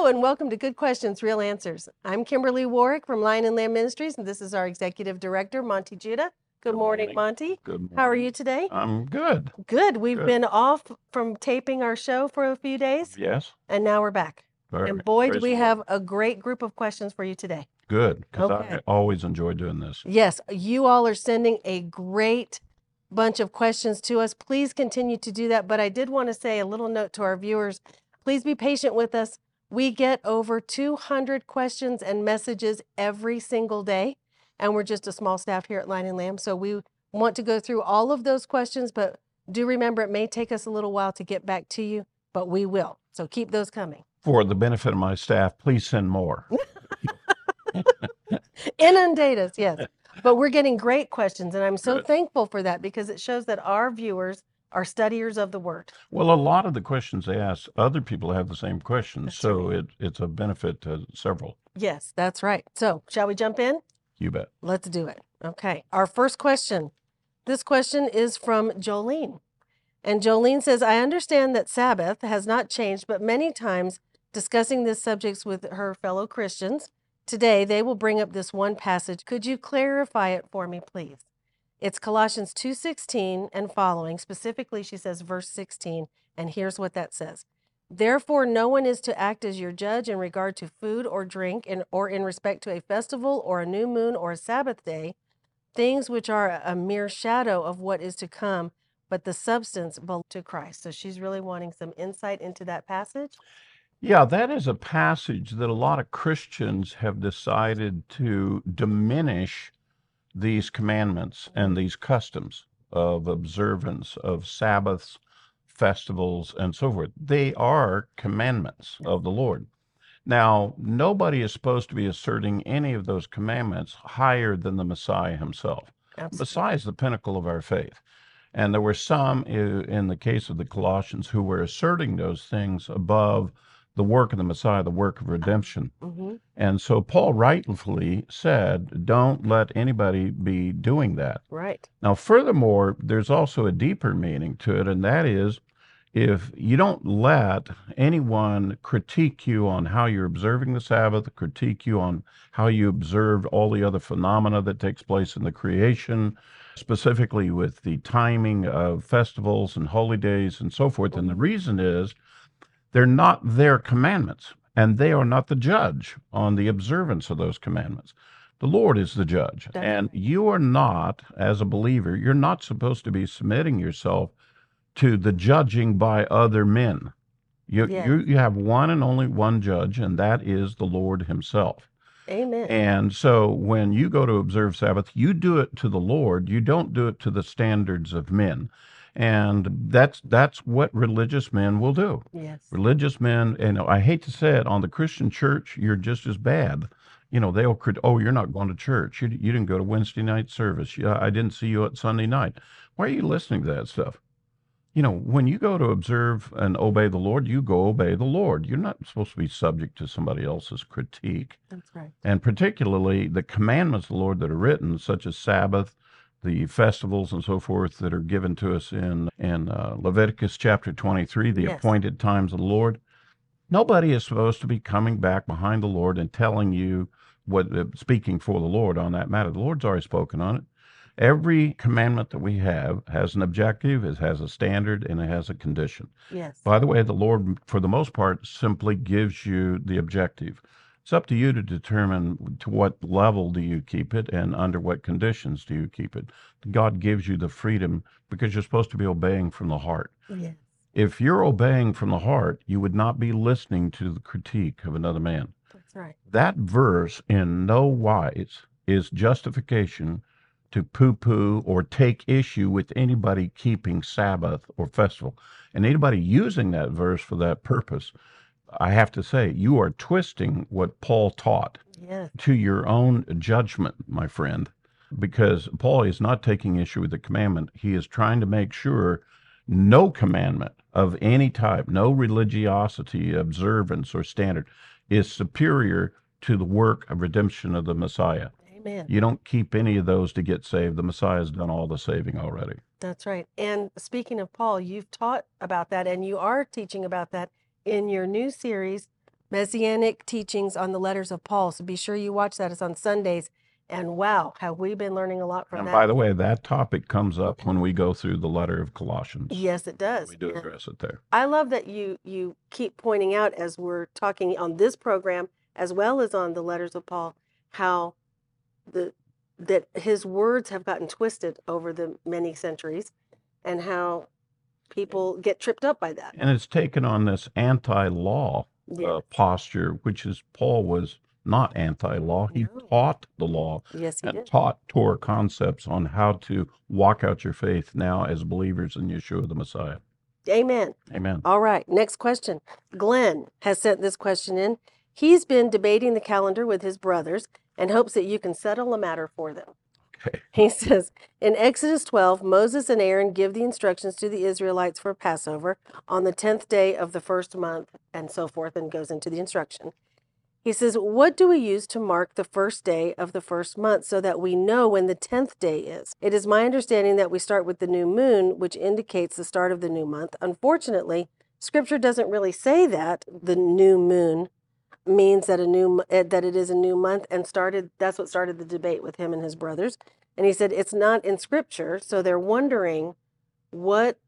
and welcome to Good Questions, Real Answers. I'm Kimberly Warwick from Lion and Lamb Ministries, and this is our Executive Director, Monty Judah. Good morning, Monty. Good morning. How are you today? I'm good. Good. We've Good. been off from taping our show for a few days, Yes. and now we're back. Very. And boy, do Praise we the have Lord. a great group of questions for you today. Good, because Okay. I always enjoy doing this. Yes, you all are sending a great bunch of questions to us. Please continue to do that. But I did want to say a little note to our viewers. Please be patient with us. We get over 200 questions and messages every single day, and we're just a small staff here at Lion and Lamb. So we want to go through all of those questions, but do remember it may take us a little while to get back to you, but we will. So keep those coming. For the benefit of my staff, please send more. Inundate us, yes. But we're getting great questions, and I'm so Good. thankful for that because it shows that our viewers are studiers of the Word. Well, a lot of the questions they ask, other people have the same questions, That's so right. it's a benefit to several. Yes, that's right. So, shall we jump in? You bet. Let's do it. Okay. Our first question. This question is from Jolene. And Jolene says, I understand that Sabbath has not changed, but many times discussing this subject with her fellow Christians, today they will bring up this one passage. Could you clarify it for me, please? It's Colossians 2:16 and following. Specifically, she says verse 16, and here's what that says. Therefore, no one is to act as your judge in regard to food or drink, or in respect to a festival or a new moon or a Sabbath day, things which are a mere shadow of what is to come, but the substance belongs to Christ. So she's really wanting some insight into that passage. Yeah, that is a passage that a lot of Christians have decided to diminish these commandments and these customs of observance of Sabbaths, festivals, and so forth. They are commandments of the Lord. Now, nobody is supposed to be asserting any of those commandments higher than the Messiah himself. Absolutely. Messiah is the pinnacle of our faith. And there were some, in the case of the Colossians, who were asserting those things above the work of the Messiah, the work of redemption. Mm-hmm. And so Paul rightfully said, don't let anybody be doing that. Right. Now, furthermore, there's also a deeper meaning to it, and that is if you don't let anyone critique you on how you're observing the Sabbath, critique you on how you observe all the other phenomena that takes place in the creation, specifically with the timing of festivals and holy days and so forth. And the reason is they're not their commandments, and they are not the judge on the observance of those commandments. The Lord is the judge. That's And right. you are not, as a believer, you're not supposed to be submitting yourself to the judging by other men. Yes. You have one and only one judge, and that is the Lord himself. Amen. And so when you go to observe Sabbath, you do it to the Lord. You don't do it to the standards of men. And that's what religious men will do. Yes. Religious men, and I hate to say it, on the Christian church, you're just as bad. They'll oh, you're not going to church. You didn't go to Wednesday night service. I didn't see you at Sunday night. Why are you listening to that stuff? When you go to observe and obey the Lord, you go obey the Lord. You're not supposed to be subject to somebody else's critique. That's right. And particularly the commandments of the Lord that are written, such as Sabbath, the festivals and so forth that are given to us in Leviticus chapter 23, the Yes. appointed times of the Lord. Nobody is supposed to be coming back behind the Lord and telling you speaking for the Lord on that matter. The Lord's already spoken on it. Every commandment that we have has an objective, it has a standard, and it has a condition. Yes. By the way, the Lord, for the most part, simply gives you the objective. It's up to you to determine to what level do you keep it and under what conditions do you keep it. God gives you the freedom because you're supposed to be obeying from the heart. Yes. If you're obeying from the heart, you would not be listening to the critique of another man. That's right. That verse in no wise is justification to poo-poo or take issue with anybody keeping Sabbath or festival. And anybody using that verse for that purpose, I have to say, you are twisting what Paul taught Yes. to your own judgment, my friend, because Paul is not taking issue with the commandment. He is trying to make sure no commandment of any type, no religiosity, observance, or standard is superior to the work of redemption of the Messiah. Amen. You don't keep any of those to get saved. The Messiah's done all the saving already. That's right. And speaking of Paul, you've taught about that and you are teaching about that in your new series, Messianic Teachings on the Letters of Paul. So be sure you watch that. It's on Sundays. And wow, have we been learning a lot from And that? by the way, that topic comes up when we go through the letter of Colossians. Yes, it does. We do address it there. I love that you keep pointing out as we're talking on this program as well as on the letters of Paul how that his words have gotten twisted over the many centuries and how people get tripped up by that. And it's taken on this anti-law Yeah. posture, which is Paul was not anti-law. He No. taught the law Yes, he and did. taught Torah concepts on how to walk out your faith now as believers in Yeshua the Messiah. Amen. Amen. All right, next question. Glenn has sent this question in. He's been debating the calendar with his brothers and hopes that you can settle a matter for them. Okay. He says, in Exodus 12, Moses and Aaron give the instructions to the Israelites for Passover on the 10th day of the first month, and so forth, and goes into the instruction. He says, what do we use to mark the first day of the first month so that we know when the 10th day is? It is my understanding that we start with the new moon, which indicates the start of the new month. Unfortunately, Scripture doesn't really say that the new moon means that that it is a new month, and that's what started the debate with him and his brothers. And he said it's not in Scripture, so they're wondering what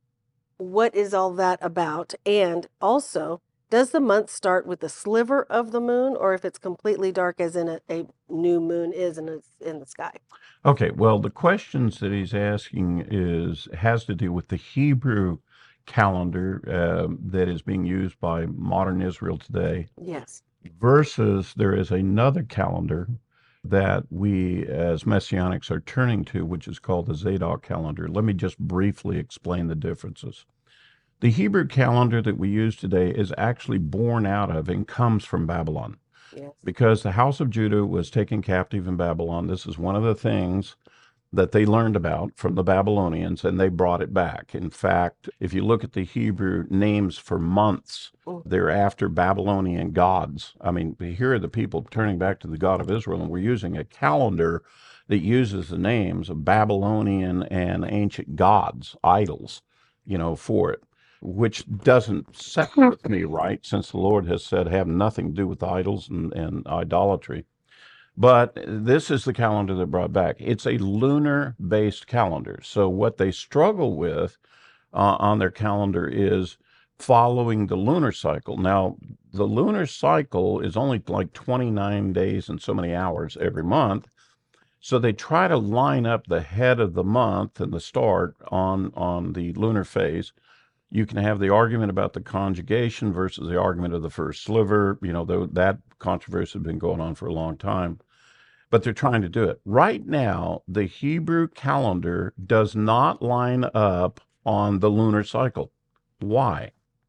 is all that about, and also, does the month start with the sliver of the moon, or if it's completely dark, as in a new moon is in the sky? Okay, well, the questions that he's asking has to do with the Hebrew calendar that is being used by modern Israel today, Yes. versus there is another calendar that we as Messianics are turning to, which is called the Zadok calendar. Let me just briefly explain the differences. The Hebrew calendar that we use today is actually born out of and comes from Babylon. Yes. Because the house of Judah was taken captive in Babylon. This is one of the things that they learned about from the Babylonians, and they brought it back. In fact, if you look at the Hebrew names for months, they're after Babylonian gods. I mean, here are the people turning back to the God of Israel, and we're using a calendar that uses the names of Babylonian and ancient gods, idols, for it, which doesn't set with me right, since the Lord has said have nothing to do with idols and idolatry. But this is the calendar that brought back. It's a lunar-based calendar. So what they struggle with on their calendar is following the lunar cycle. Now, the lunar cycle is only like 29 days and so many hours every month. So they try to line up the head of the month and the start on the lunar phase. You can have the argument about the conjugation versus the argument of the first sliver. That controversy has been going on for a long time, but they're trying to do it. Right now, the Hebrew calendar does not line up on the lunar cycle. Why?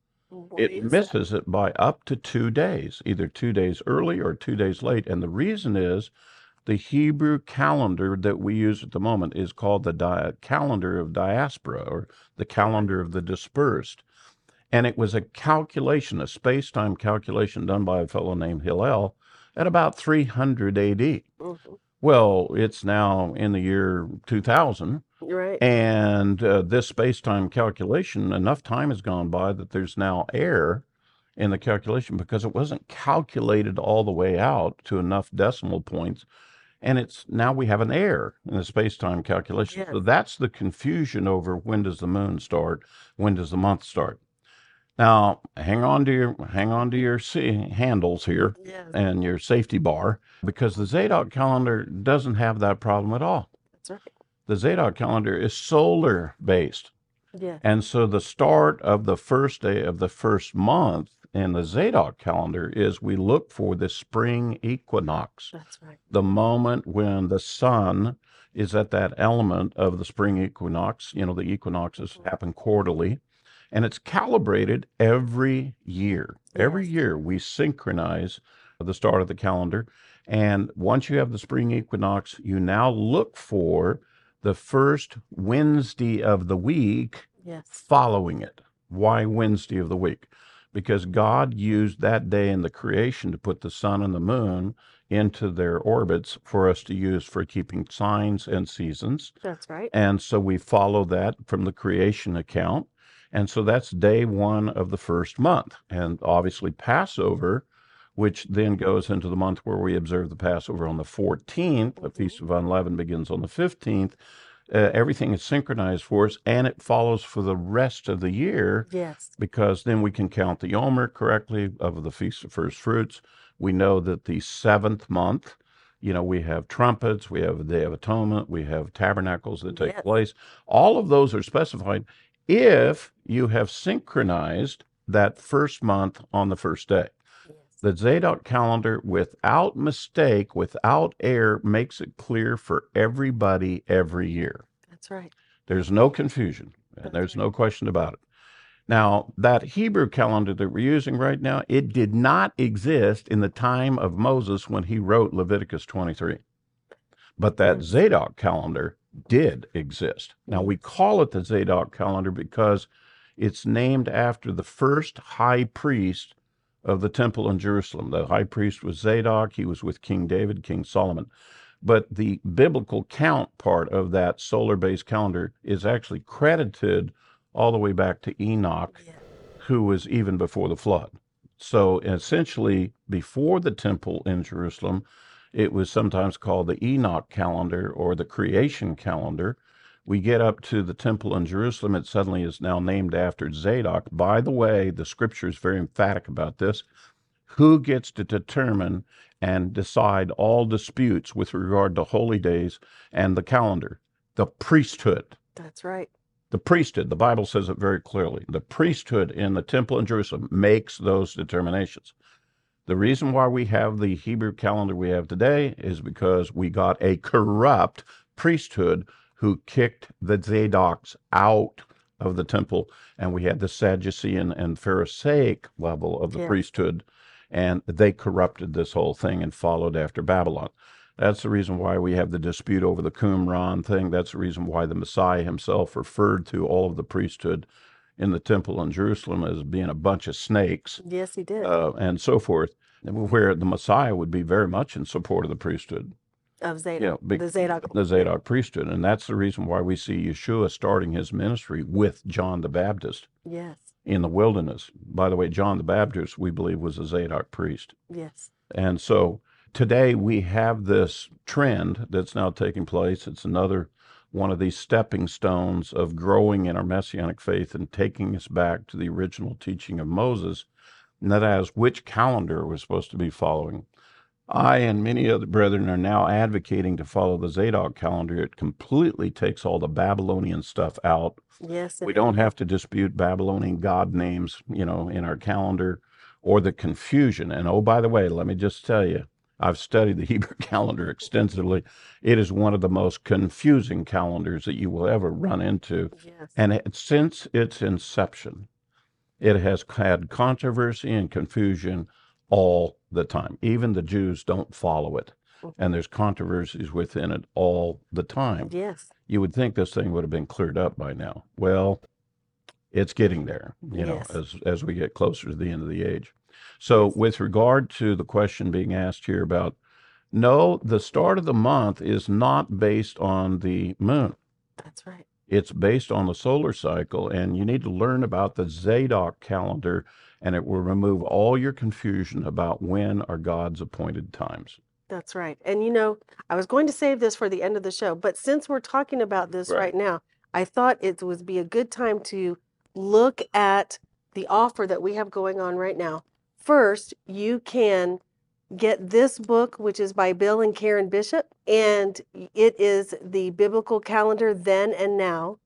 It misses it by up to 2 days, either 2 days early or 2 days late. And the reason is the Hebrew calendar that we use at the moment is called the calendar of diaspora, or the calendar of the dispersed. And it was a calculation, a space-time calculation done by a fellow named Hillel at about 300 AD. Mm-hmm. Well, it's now in the year 2000. Right. And this space-time calculation, enough time has gone by that there's now error in the calculation because it wasn't calculated all the way out to enough decimal points. And now we have an error in the space-time calculation. Yes. So that's the confusion over when does the moon start, when does the month start. Now, hang on to your handles here. Yes. And your safety bar, because the Zadok calendar doesn't have that problem at all. That's right. The Zadok calendar is solar based. Yeah. And so the start of the first day of the first month in the Zadok calendar is we look for the spring equinox. That's right. The moment when the sun is at that element of the spring equinox. The equinoxes happen quarterly, and it's calibrated every year. Every year we synchronize the start of the calendar. And once you have the spring equinox, you now look for the first Wednesday of the week following it. Why Wednesday of the week? Because God used that day in the creation to put the sun and the moon into their orbits for us to use for keeping signs and seasons. That's right. And so we follow that from the creation account. And so that's day one of the first month. And obviously, Passover, which then goes into the month where we observe the Passover on the 14th, the Feast of Unleavened begins on the 15th. Everything is synchronized for us, and it follows for the rest of the year Yes. because then we can count the Omer correctly of the Feast of First Fruits. We know that the seventh month, we have trumpets, we have the Day of Atonement, we have tabernacles that take Yes. place. All of those are specified if you have synchronized that first month on the first day. Yes. The Zadok calendar, without mistake, without error, makes it clear for everybody every year. That's right. There's no confusion, and there's no question about it. Now, that Hebrew calendar that we're using right now, it did not exist in the time of Moses when he wrote Leviticus 23. But that Zadok calendar did exist. Now, we call it the Zadok calendar because it's named after the first high priest of the temple in Jerusalem. The high priest was Zadok. He was with King David, King Solomon. But the biblical count part of that solar-based calendar is actually credited all the way back to Enoch, who was even before the flood. So essentially, before the temple in Jerusalem, it was sometimes called the Enoch calendar or the creation calendar. We get up to the temple in Jerusalem, it suddenly is now named after Zadok. By the way, the scripture is very emphatic about this. Who gets to determine and decide all disputes with regard to holy days and the calendar? The priesthood. That's right. The priesthood, the Bible says it very clearly. The priesthood in the temple in Jerusalem makes those determinations. The reason why we have the Hebrew calendar we have today is because we got a corrupt priesthood who kicked the Zadoks out of the temple, and we had the Sadducean and Pharisaic level of the priesthood, and they corrupted this whole thing and followed after Babylon. That's the reason why we have the dispute over the Qumran thing. That's the reason why the Messiah himself referred to all of the priesthood in the temple in Jerusalem as being a bunch of snakes. Yes, he did. And so forth, where the Messiah would be very much in support of the priesthood. Of Zadok. The Zadok. The Zadok priesthood. And that's the reason why we see Yeshua starting his ministry with John the Baptist. Yes. In the wilderness. By the way, John the Baptist, we believe, was a Zadok priest. Yes. And so today we have this trend that's now taking place. It's another one of these stepping stones of growing in our messianic faith and taking us back to the original teaching of Moses, and that is which calendar we're supposed to be following. I and many other brethren are now advocating to follow the Zadok calendar. It completely takes all the Babylonian stuff out. Yes. We don't have to dispute Babylonian god names, in our calendar, or the confusion. And oh, by the way, let me just tell you, I've studied the Hebrew calendar extensively. It is one of the most confusing calendars that you will ever run into. Yes. And since its inception, it has had controversy and confusion all the time. Even the Jews don't follow it. And there's controversies within it all the time. Yes. You would think this thing would have been cleared up by now. Well, it's getting there, as we get closer to the end of the age. So with regard to the question being asked here about, no, the start of the month is not based on the moon. That's right. It's based on the solar cycle, and you need to learn about the Zadok calendar, and it will remove all your confusion about when are God's appointed times. That's right. And I was going to save this for the end of the show, but since we're talking about this right now, I thought it would be a good time to look at the offer that we have going on right now. First, you can get this book, which is by Bill and Karen Bishop, and it is the Biblical Calendar Then and Now.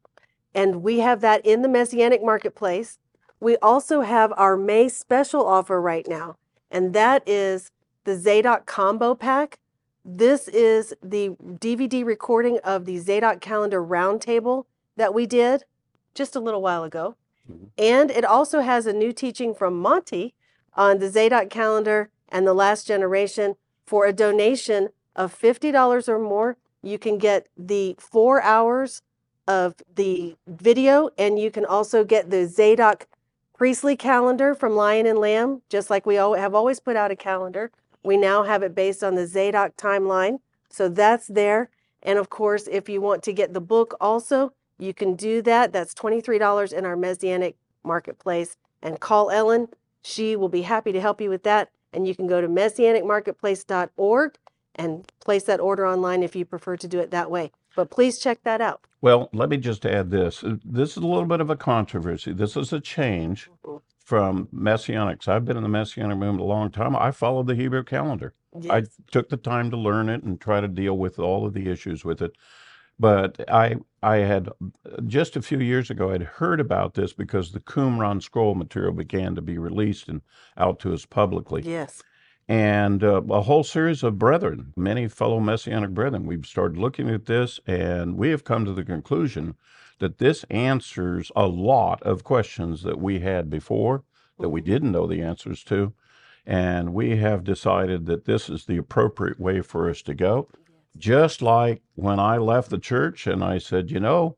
And we have that in the Messianic Marketplace. We also have our May special offer right now, and that is the Zadok Combo Pack. This is the DVD recording of the Zadok Calendar Roundtable that we did just a little while ago. And it also has a new teaching from Monty on the Zadok Calendar and the Last Generation. For a donation of $50 or more, you can get the 4 hours of the video, and you can also get the Zadok Priestly Calendar from Lion and Lamb, just like we have always put out a calendar. We now have it based on the Zadok timeline, so that's there. And of course, if you want to get the book also, You can do that. That's $23 in our Messianic marketplace. And call Ellen. She will be happy to help you with that. And you can go to messianicmarketplace.org and place that order online if you prefer to do it that way. But please check that out. Well, let me just add this. This is a little bit of a controversy. This is a change from Messianics. I've been in the Messianic movement a long time. I followed the Hebrew calendar. I Yes. took the time to learn it and try to deal with all of the issues with it. But I had just a few years ago, I'd heard about this because the Qumran scroll material began to be released and out to us publicly. Yes. And a whole series of brethren, many fellow Messianic brethren, we've started looking at this, and we have come to the conclusion that this answers a lot of questions that we had before that we didn't know the answers to. And we have decided that this is the appropriate way for us to go. Just like when I left the church and I said,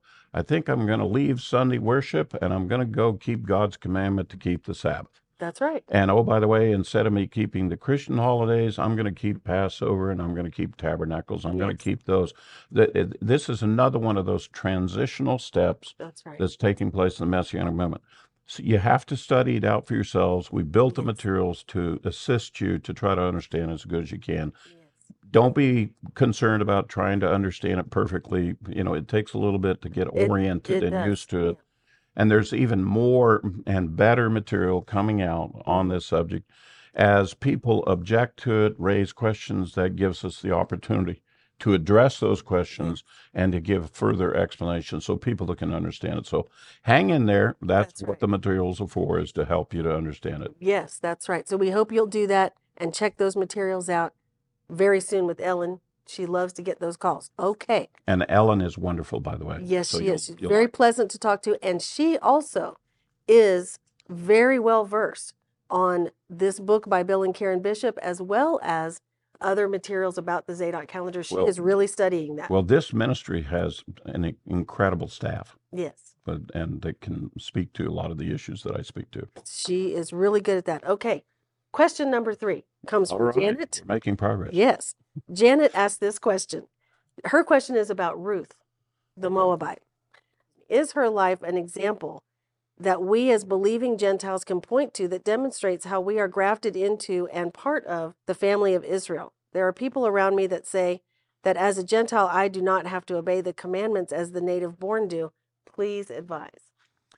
I think I'm going to leave Sunday worship and I'm going to go keep God's commandment to keep the Sabbath. That's right. And oh, by the way, instead of me keeping the Christian holidays, I'm going to keep Passover and I'm going to keep Tabernacles. I'm going to keep those. This is another one of those transitional steps That's right. that's taking place in the Messianic movement. So you have to study it out for yourselves. We built the materials to assist you to try to understand as good as you can. Don't be concerned about trying to understand it perfectly. It takes a little bit to get oriented and used to it. And there's even more and better material coming out on this subject. As people object to it, raise questions, that gives us the opportunity to address those questions and to give further explanation so people can understand it. So hang in there. That's what the materials are for, is to help you to understand it. Yes, that's right. So we hope you'll do that and check those materials out very soon with Ellen. She loves to get those calls. Okay. And Ellen is wonderful, by the way. Yes, So she is. She's very pleasant to talk to. And she also is very well versed on this book by Bill and Karen Bishop, as well as other materials about the Zadok calendar. She is really studying that. Well, this ministry has an incredible staff. Yes. And they can speak to a lot of the issues that I speak to. She is really good at that. Okay. Question number 3 comes from Janet. We're making progress. Yes. Janet asked this question. Her question is about Ruth, the Moabite. Is her life an example that we as believing Gentiles can point to that demonstrates how we are grafted into and part of the family of Israel? There are people around me that say that as a Gentile, I do not have to obey the commandments as the native born do. Please advise.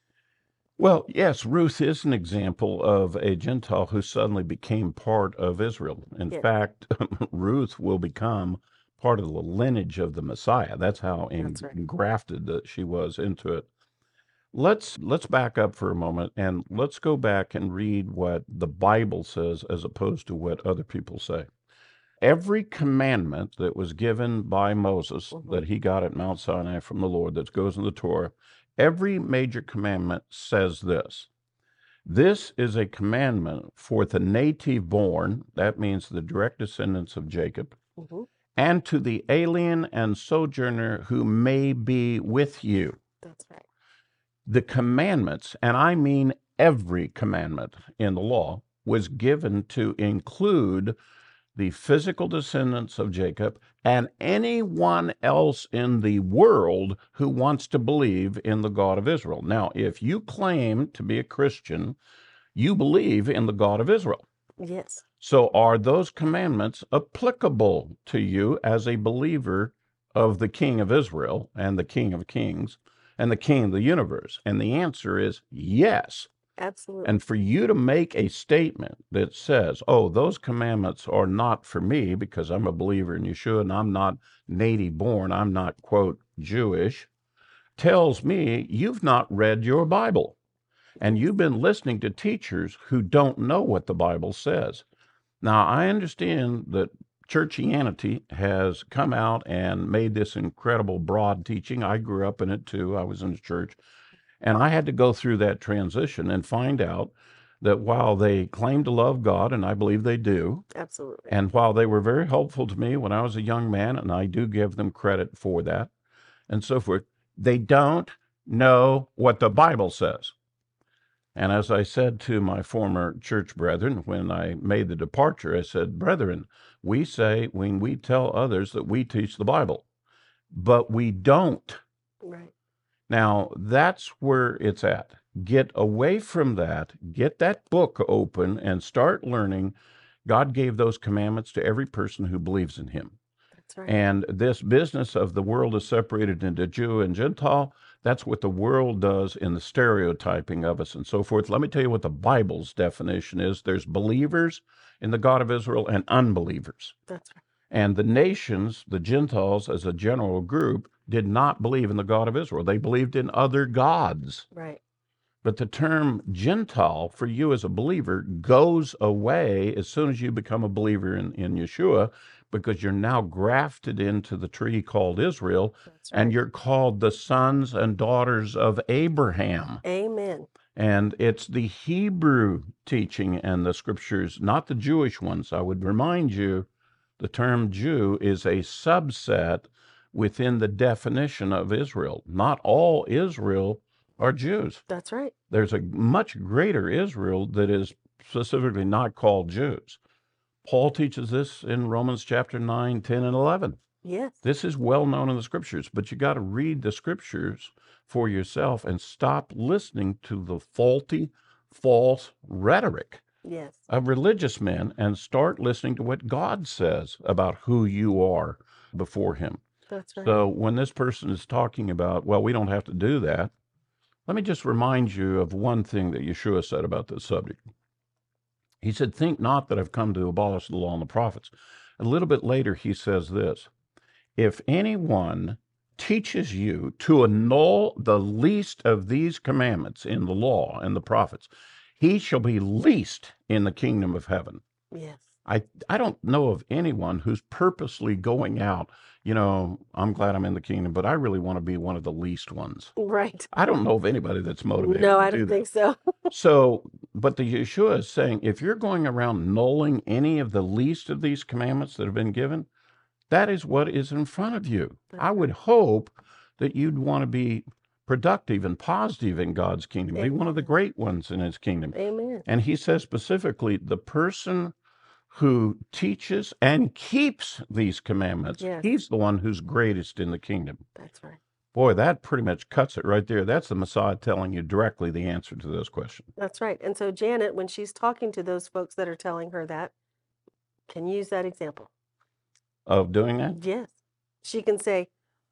Well, yes, Ruth is an example of a Gentile who suddenly became part of Israel. In fact, Ruth will become part of the lineage of the Messiah. That's how engrafted that she was into it. Let's back up for a moment and let's go back and read what the Bible says as opposed to what other people say. Every commandment that was given by Moses that he got at Mount Sinai from the Lord, that goes in the Torah, every major commandment says this. This is a commandment for the native born, that means the direct descendants of Jacob, and to the alien and sojourner who may be with you. That's right. The commandments, and I mean every commandment in the law, was given to include the physical descendants of Jacob and anyone else in the world who wants to believe in the God of Israel. Now, if you claim to be a Christian, you believe in the God of Israel. Yes. So are those commandments applicable to you as a believer of the King of Israel and the King of Kings and the King of the universe? And the answer is yes. Absolutely. And for you to make a statement that says, oh, those commandments are not for me because I'm a believer in Yeshua and I'm not native born, I'm not, quote, Jewish, tells me you've not read your Bible. And you've been listening to teachers who don't know what the Bible says. Now, I understand that churchianity has come out and made this incredible broad teaching. I grew up in it too. I was in the church. And I had to go through that transition and find out that while they claim to love God, and I believe they do, absolutely, and while they were very helpful to me when I was a young man, and I do give them credit for that, and so forth, they don't know what the Bible says. And as I said to my former church brethren when I made the departure, I said, brethren, we say when we tell others that we teach the Bible, but we don't. Right. Now, that's where it's at. Get away from that, get that book open, and start learning. God gave those commandments to every person who believes in him. That's right. And this business of the world is separated into Jew and Gentile, that's what the world does in the stereotyping of us and so forth. Let me tell you what the Bible's definition is. There's believers in the God of Israel and unbelievers. That's right. And the nations, the Gentiles as a general group, did not believe in the God of Israel. They believed in other gods. Right. But the term Gentile for you as a believer goes away as soon as you become a believer in Yeshua, because you're now grafted into the tree called Israel, That's and right. you're called the sons and daughters of Abraham. Amen. And it's the Hebrew teaching and the scriptures, not the Jewish ones. I would remind you, the term Jew is a subset within the definition of Israel. Not all Israel are Jews. That's right. There's a much greater Israel that is specifically not called Jews. Paul teaches this in Romans chapter 9, 10, and 11. Yes. This is well known in the scriptures, but you got to read the scriptures for yourself and stop listening to the faulty, false rhetoric Yes. of religious men and start listening to what God says about who you are before him. That's right. So when this person is talking about, well, we don't have to do that, let me just remind you of one thing that Yeshua said about this subject. He said, think not that I've come to abolish the law and the prophets. A little bit later, he says this, if anyone teaches you to annul the least of these commandments in the law and the prophets, he shall be least in the kingdom of heaven. Yes. I don't know of anyone who's purposely going out, I'm glad I'm in the kingdom, but I really want to be one of the least ones. Right. I don't know of anybody that's motivated No, to I do don't that. think so. So, but the Yeshua is saying, if you're going around nulling any of the least of these commandments that have been given, that is what is in front of you. I would hope that you'd want to be productive and positive in God's kingdom, be one of the Amen. great ones in his kingdom. Amen. And he says specifically, the person who teaches and keeps these commandments, Yes. he's the one who's greatest in the kingdom. That's right. Boy, that pretty much cuts it right there. That's the Messiah telling you directly the answer to those questions. That's right. And so Janet, when she's talking to those folks that are telling her that, can use that example. Of doing that? Yes. She can say,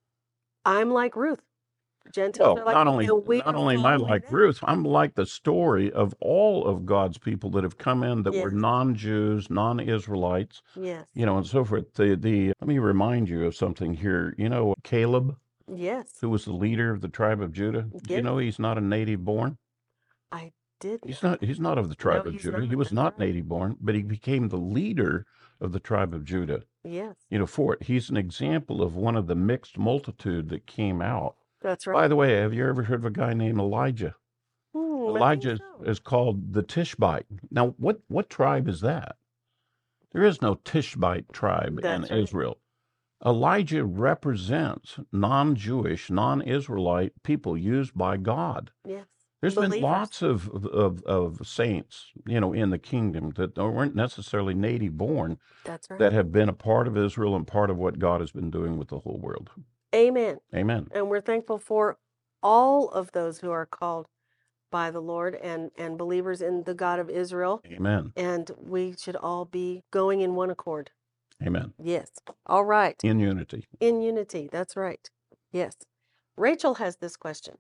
I'm like Ruth. Gentiles Well, are like not me, only and we not are only am I following like them. Ruth, I'm like the story of all of God's people that have come in that were Yes. non-Jews, non-Israelites, Yes. and so forth. The let me remind you of something here. Caleb, Yes. who was the leader of the tribe of Judah. Do you Yes. know he's not a native born? I did He's know not. He's not of the that. No, tribe of he's Judah. He not. was That's not right. native born, but he became the leader of the tribe of Judah. Yes. For it. He's an example of one of the mixed multitude that came out. That's right. By the way, have you ever heard of a guy named Elijah? I think Elijah so. is called the Tishbite. Now, what tribe is that? There is no Tishbite tribe in That's right. Israel. Elijah represents non-Jewish, non-Israelite people used by God. Yes. There's been Believers. lots of saints, in the kingdom that weren't necessarily native born That's right. that have been a part of Israel and part of what God has been doing with the whole world. Amen. Amen. And we're thankful for all of those who are called by the Lord and believers in the God of Israel. Amen. And we should all be going in one accord. Amen. Yes. All right. In unity. In unity. That's right. Yes. Rachel has this question.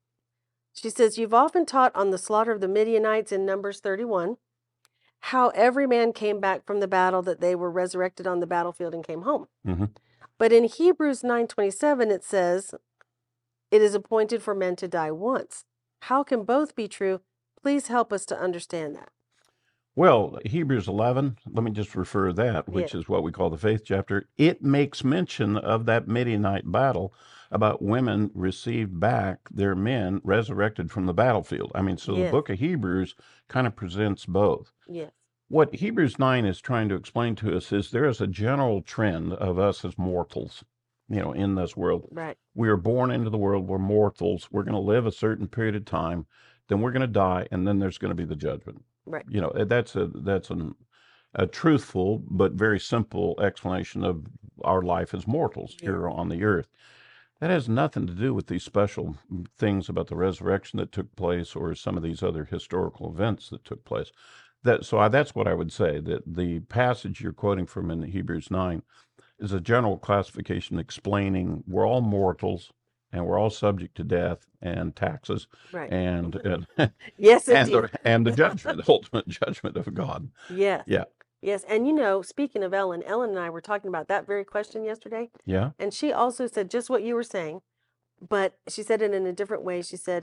She says, you've often taught on the slaughter of the Midianites in Numbers 31, how every man came back from the battle, that they were resurrected on the battlefield and came home. Mm-hmm. But in Hebrews 9:27, it says, it is appointed for men to die once. How can both be true? Please help us to understand that. Well, Hebrews 11, let me just refer to that, which is what we call the faith chapter. It makes mention of that Midianite battle about women received back their men resurrected from the battlefield. So the book of Hebrews kind of presents both. Yes. What Hebrews 9 is trying to explain to us is there is a general trend of us as mortals, in this world. Right. We are born into the world. We're mortals. We're going to live a certain period of time. Then we're going to die, and then there's going to be the judgment. Right. That's a truthful but very simple explanation of our life as mortals here on the earth. That has nothing to do with these special things about the resurrection that took place or some of these other historical events that took place. That's what I would say, that the passage you're quoting from in Hebrews 9 is a general classification explaining we're all mortals and we're all subject to death and taxes Right. and Yes, indeed. and the judgment, the ultimate judgment of God. Yes. Yeah. Yes. And you know, speaking of Ellen, Ellen and I were talking about that very question yesterday. Yeah. And she also said just what you were saying, but she said it in a different way. She said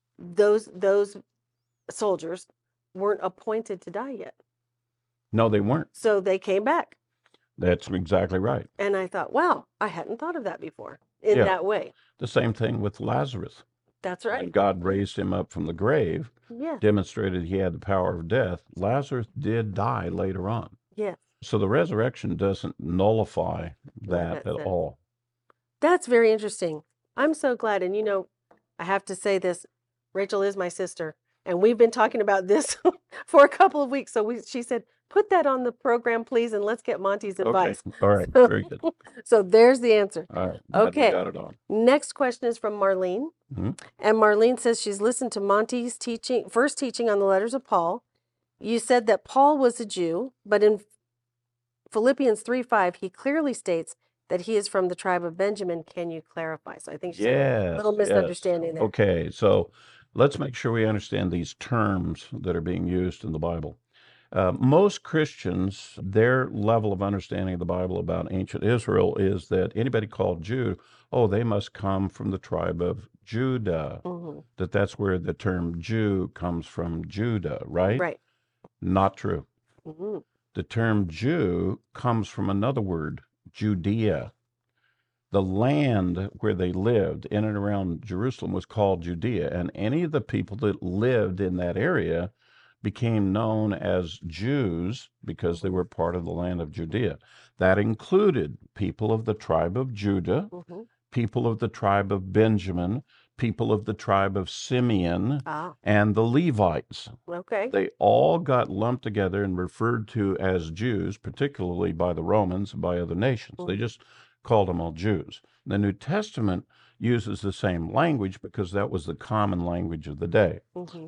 those soldiers weren't appointed to die yet. No, they weren't. So they came back. That's exactly right. And I thought, wow, I hadn't thought of that before in Yeah. that way. The same thing with Lazarus. That's When right. God raised him up from the grave, Yes. demonstrated he had the power of death. Lazarus did die later on. Yes. So the resurrection doesn't nullify that that at sense. all. That's very interesting. I'm so glad. And you know, I have to say this, Rachel is my sister, and we've been talking about this for a couple of weeks. So she said, put that on the program, please, and let's get Monty's Okay. advice. All right. Very good. So there's the answer. All right. Glad we Okay. got it on. Next question is from Marlene. Mhm. And Marlene says she's listened to Monty's first teaching on the letters of Paul. You said that Paul was a Jew, but in Philippians 3:5, he clearly states that he is from the tribe of Benjamin. Can you clarify? So I think she's a little Yes. misunderstanding there. Okay. So let's make sure we understand these terms that are being used in the Bible. Most Christians, their level of understanding of the Bible about ancient Israel is that anybody called Jew, oh, they must come from the tribe of Judah. Mm-hmm. That's where the term Jew comes from, Judah, right? Right. Not true. Mm-hmm. The term Jew comes from another word, Judea. The land where they lived in and around Jerusalem was called Judea, and any of the people that lived in that area became known as Jews because they were part of the land of Judea. That included people of the tribe of Judah, Mm-hmm. people of the tribe of Benjamin, people of the tribe of Simeon, Ah, and the Levites. okay. They all got lumped together and referred to as Jews, particularly by the Romans and by other nations. They just called them all Jews. The New Testament uses the same language because that was the common language of the day. Mm-hmm.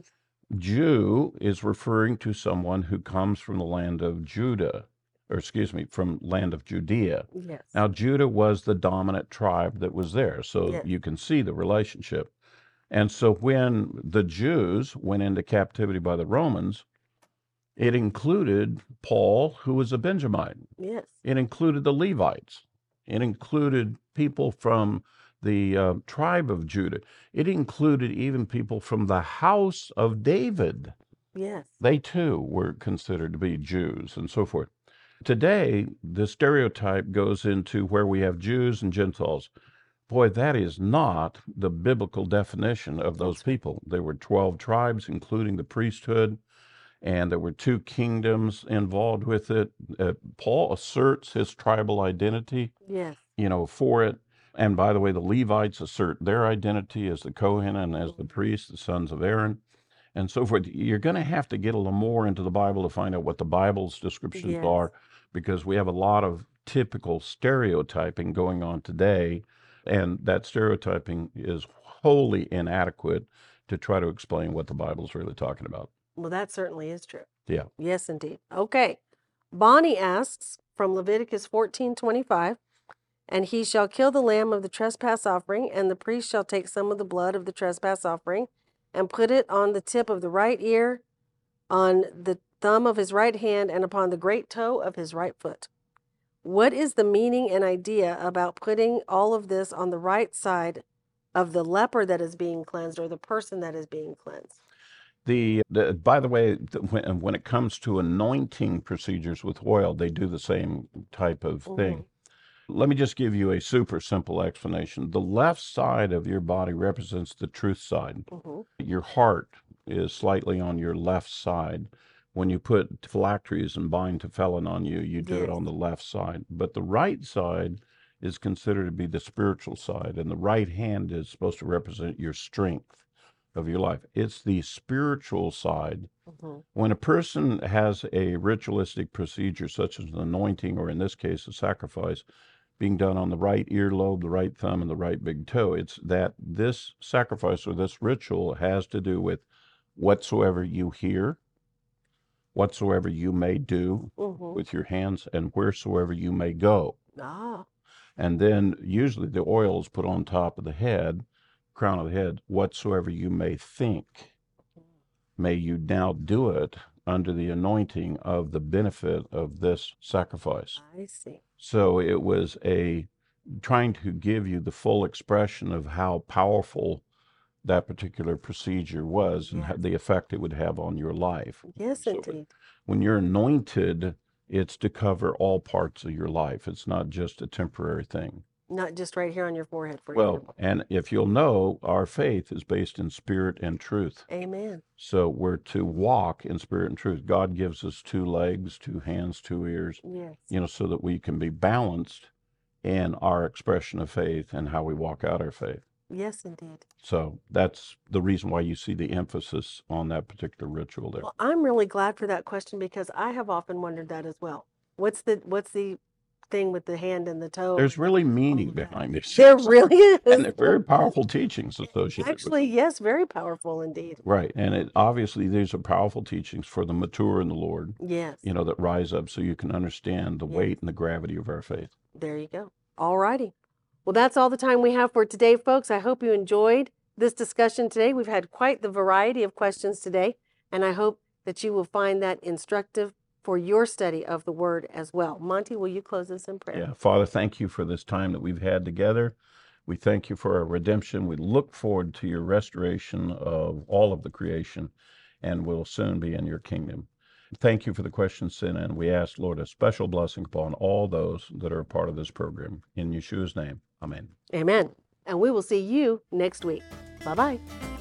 Jew is referring to someone who comes from the land of Judah, or excuse me, from land of Judea. Yes. Now, Judah was the dominant tribe that was there, so Yes. you can see the relationship. And so when the Jews went into captivity by the Romans, it included Paul, who was a Benjamite. Yes. It included the Levites. It included people from the tribe of Judah. It included even people from the house of David. Yes. They too were considered to be Jews and so forth. Today, the stereotype goes into where we have Jews and Gentiles. Boy, that is not the biblical definition of those people. There were 12 tribes, including the priesthood, and there were 2 kingdoms involved with it. Paul asserts his tribal identity, Yes. for it. And by the way, the Levites assert their identity as the Kohen and as the priests, the sons of Aaron, and so forth. You're going to have to get a little more into the Bible to find out what the Bible's descriptions Yes. are, because we have a lot of typical stereotyping going on today, and that stereotyping is wholly inadequate to try to explain what the Bible's really talking about. Well, that certainly is true. Yeah. Yes, indeed. Okay. Bonnie asks from Leviticus 14:25, and he shall kill the lamb of the trespass offering, and the priest shall take some of the blood of the trespass offering and put it on the tip of the right ear, on the thumb of his right hand, and upon the great toe of his right foot. What is the meaning and idea about putting all of this on the right side of the leper that is being cleansed, or the person that is being cleansed? By the way, when it comes to anointing procedures with oil, they do the same type of thing. Let me just give you a super simple explanation. The left side of your body represents the truth side. Your heart is slightly on your left side. When you put phylacteries and bind tefillin on you, you do it Yes. on the left side. But the right side is considered to be the spiritual side, and the right hand is supposed to represent your strength of your life. It's the spiritual side. When a person has a ritualistic procedure, such as an anointing, or in this case, a sacrifice, being done on the right earlobe, the right thumb, and the right big toe. It's that this sacrifice or this ritual has to do with whatsoever you hear, whatsoever you may do Mm-hmm. with your hands, and wheresoever you may go. Ah, And then usually the oil is put on top of the head, crown of the head, whatsoever you may think, may you now do it under the anointing of the benefit of this sacrifice. I see. So it was a trying to give you the full expression of how powerful that particular procedure was and Yes. the effect it would have on your life. Yes, So indeed. when you're anointed, it's to cover all parts of your life. It's not just a temporary thing. Not just right here on your forehead, for Well, example. and if you'll know, our faith is based in spirit and truth. Amen. So we're to walk in spirit and truth. God gives us 2 legs, 2 hands, 2 ears, Yes. so that we can be balanced in our expression of faith and how we walk out our faith. Yes, indeed. So that's the reason why you see the emphasis on that particular ritual there. Well, I'm really glad for that question because I have often wondered that as well. What's the thing with the hand and the toe? There's really all meaning of that? behind these There things. really And they're is. very powerful teachings associated with Actually, yes, very powerful indeed. Right. And obviously these are powerful teachings for the mature in the Lord, Yes. that rise up so you can understand the Yes. weight and the gravity of our faith. There you go. All righty. Well, that's all the time we have for today, folks. I hope you enjoyed this discussion today. We've had quite the variety of questions today, and I hope that you will find that instructive for your study of the Word as well. Monty, will you close us in prayer? Yeah. Father, thank you for this time that we've had together. We thank you for our redemption. We look forward to your restoration of all of the creation, and we'll soon be in your kingdom. Thank you for the questions sent in. We ask, Lord, a special blessing upon all those that are a part of this program. In Yeshua's name, amen. Amen. And we will see you next week. Bye-bye.